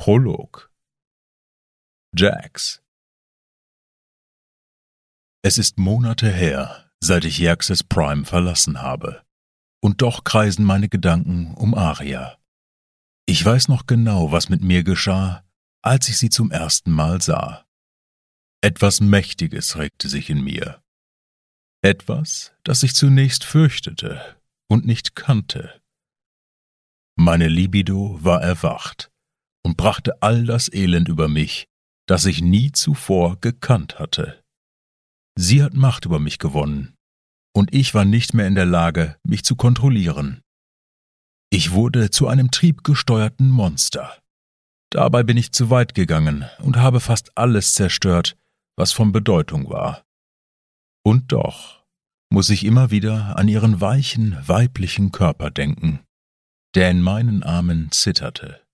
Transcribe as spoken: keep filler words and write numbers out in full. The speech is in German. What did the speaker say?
Prolog. Jax. Es ist Monate her, seit ich Xerxes Prime verlassen habe. Und doch kreisen meine Gedanken um Aria. Ich weiß noch genau, was mit mir geschah, als ich sie zum ersten Mal sah. Etwas Mächtiges regte sich in mir. Etwas, das ich zunächst fürchtete und nicht kannte. Meine Libido war erwacht und brachte all das Elend über mich, das ich nie zuvor gekannt hatte. Sie hat Macht über mich gewonnen, und ich war nicht mehr in der Lage, mich zu kontrollieren. Ich wurde zu einem triebgesteuerten Monster. Dabei bin ich zu weit gegangen und habe fast alles zerstört, was von Bedeutung war. Und doch muss ich immer wieder an ihren weichen, weiblichen Körper denken, der in meinen Armen zitterte.